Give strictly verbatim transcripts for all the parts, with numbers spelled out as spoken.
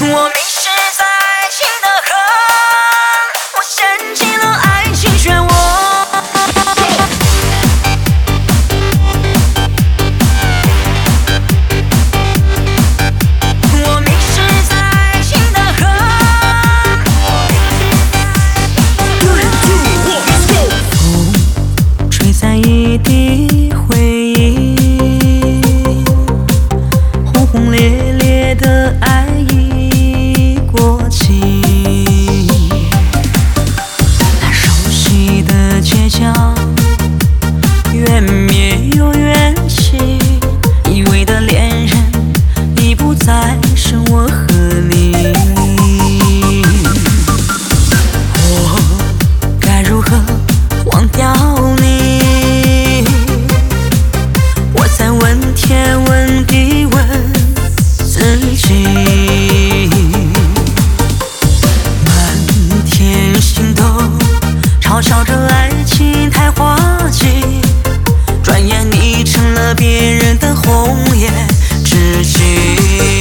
我迷失在爱情的河，我陷进了爱情漩涡。我迷失在爱情的河，风吹散一地回忆，轰轰烈烈的爱已过期，那熟悉的街角越灭又越起，以为的恋人已不再是我和你，我该如何忘掉你？我在问天问地问自己，满天星斗嘲笑着爱情太滑稽，转眼你成了别人的红颜知己。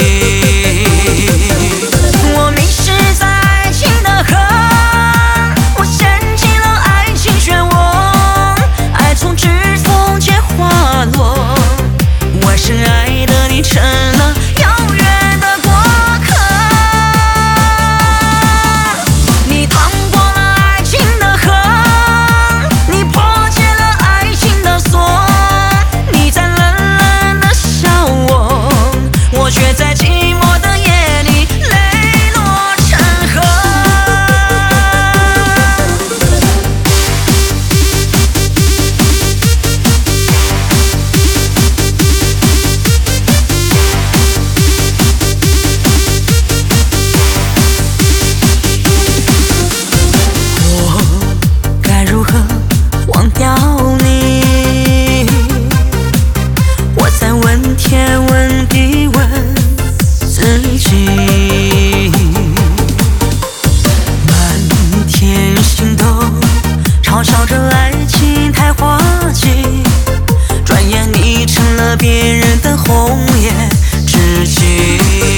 我迷失在爱情的河，我陷进了爱情漩涡，爱从指缝间滑落，我深爱的你成了永远的过客。你趟过了爱情的河，你破解了爱情的锁，你在冷冷的笑我，我却在寂寞的夜里泪落成河。我该如何忘掉你？我在问天问地问自己，满天星斗嘲笑着爱情太滑稽，转眼你成了别人的红颜知己。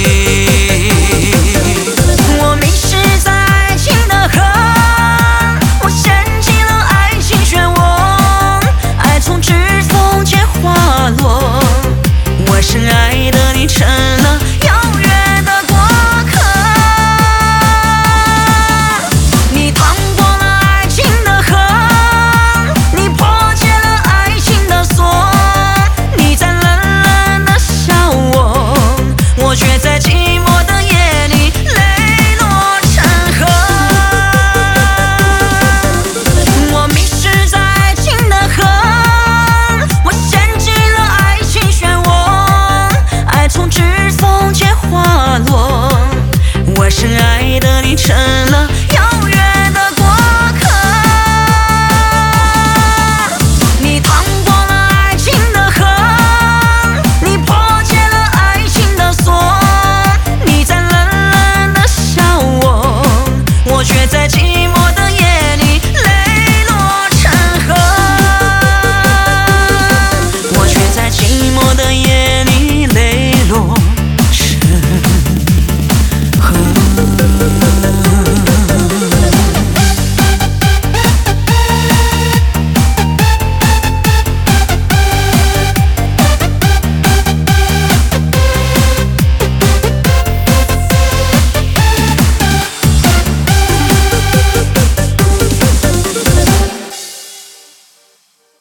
我迷失在爱情的河，我陷进了爱情漩涡，爱从指缝间滑落，我深爱的你成了永远的过客。你趟过了爱情的河，你破解了爱情的锁，你在冷冷的笑我，我却在寂寞的夜里泪落成河。我迷失在爱情的河，我陷进了爱情漩涡，爱从指缝间滑落，我深爱的你成了